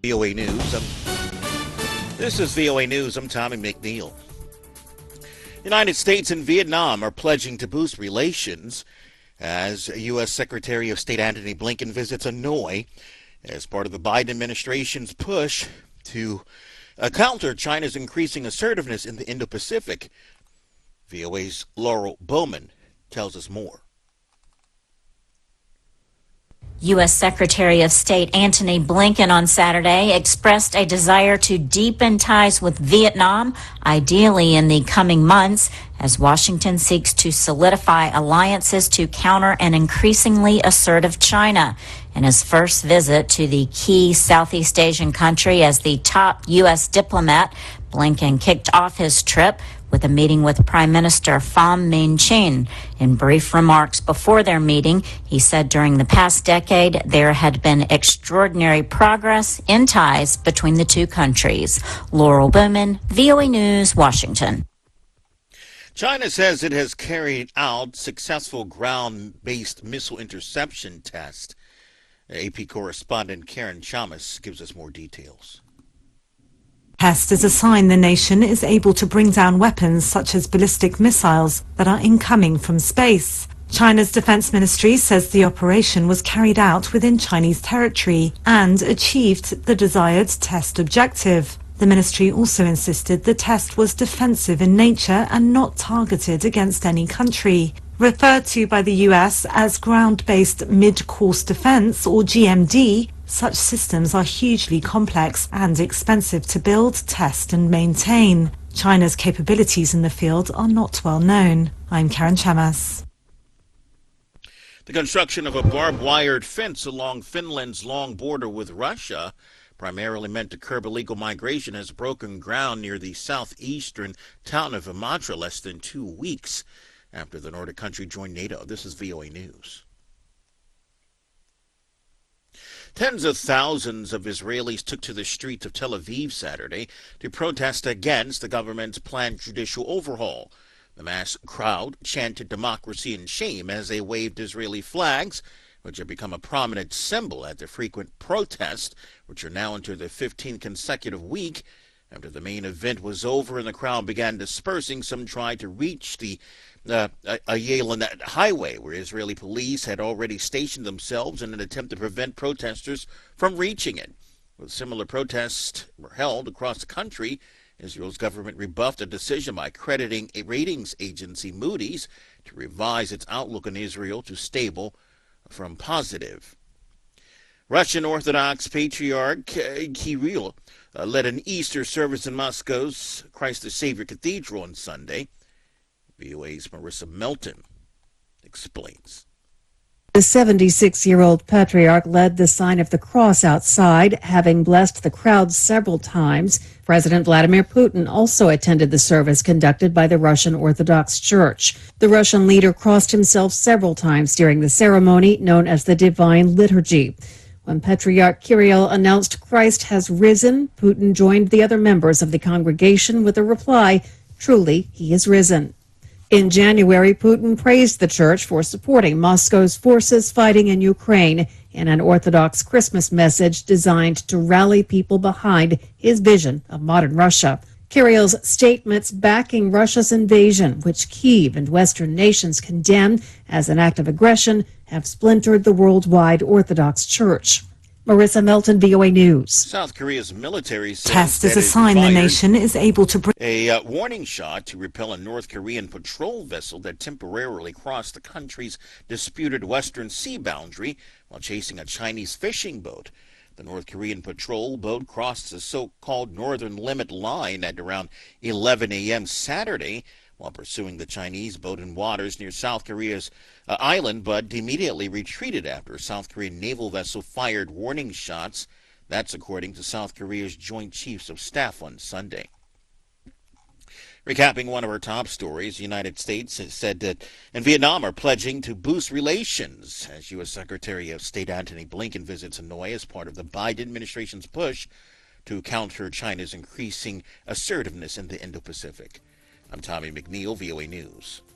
VOA News. This is VOA News. I'm Tommy McNeil. United States and Vietnam are pledging to boost relations as U.S. Secretary of State Antony Blinken visits Hanoi as part of the Biden administration's push to counter China's increasing assertiveness in the Indo-Pacific. VOA's Laurel Bowman tells us more. U.S. Secretary of State Antony Blinken on Saturday expressed a desire to deepen ties with Vietnam, ideally in the coming months, as Washington seeks to solidify alliances to counter an increasingly assertive China. In his first visit to the key Southeast Asian country as the top U.S. diplomat, Blinken kicked off his trip with a meeting with Prime Minister Pham Minh Chinh. In brief remarks before their meeting, he said during the past decade there had been extraordinary progress in ties between the two countries. Laurel Bowman, VOA News, Washington. China says it has carried out successful ground-based missile interception test. AP correspondent Karen Chamas gives us more details. Test is a sign the nation is able to bring down weapons such as ballistic missiles that are incoming from space. China's defense ministry says the operation was carried out within Chinese territory and achieved the desired test objective. The ministry also insisted the test was defensive in nature and not targeted against any country. Referred to by the US as ground-based mid-course defense, or GMD, such systems are hugely complex and expensive to build, test and maintain. China's capabilities in the field are not well known. I'm Karen Chamas. The construction of a barbed-wired fence along Finland's long border with Russia, primarily meant to curb illegal migration, has broken ground near the southeastern town of Imatra less than 2 weeks after the Nordic country joined NATO. This is VOA News. Tens of thousands of Israelis took to the streets of Tel Aviv Saturday to protest against the government's planned judicial overhaul. The mass crowd chanted democracy and shame as they waved Israeli flags, which have become a prominent symbol at the frequent protests, which are now into their 15th consecutive week. After the main event was over and the crowd began dispersing, some tried to reach the Ayalon highway, where Israeli police had already stationed themselves in an attempt to prevent protesters from reaching it. With similar protests were held across the country, Israel's government rebuffed a decision by crediting a ratings agency Moody's to revise its outlook on Israel to stable from positive. Russian Orthodox Patriarch Kirill led an Easter service in Moscow's Christ the Savior Cathedral on Sunday. VOA's Marissa Melton explains. The 76-year-old patriarch led the sign of the cross outside, having blessed the crowd several times. President Vladimir Putin also attended the service conducted by the Russian Orthodox Church. The Russian leader crossed himself several times during the ceremony known as the Divine Liturgy. When Patriarch Kirill announced Christ has risen, Putin joined the other members of the congregation with a reply, "Truly, he is risen." In January, Putin praised the church for supporting Moscow's forces fighting in Ukraine in an Orthodox Christmas message designed to rally people behind his vision of modern Russia. Kirill's statements backing Russia's invasion, which Kyiv and Western nations condemn as an act of aggression, have splintered the worldwide Orthodox Church. Marissa Melton, VOA News. South Korea's military says Test is a sign the nation is able to bring a warning shot to repel a North Korean patrol vessel that temporarily crossed the country's disputed Western Sea boundary while chasing a Chinese fishing boat. The North Korean patrol boat crossed the so-called Northern Limit Line at around 11 a.m. Saturday while pursuing the Chinese boat in waters near South Korea's island, but immediately retreated after a South Korean naval vessel fired warning shots. That's according to South Korea's Joint Chiefs of Staff on Sunday. Recapping one of our top stories, the United States has said that and Vietnam are pledging to boost relations as U.S. Secretary of State Antony Blinken visits Hanoi as part of the Biden administration's push to counter China's increasing assertiveness in the Indo-Pacific. I'm Tommy McNeil, VOA News.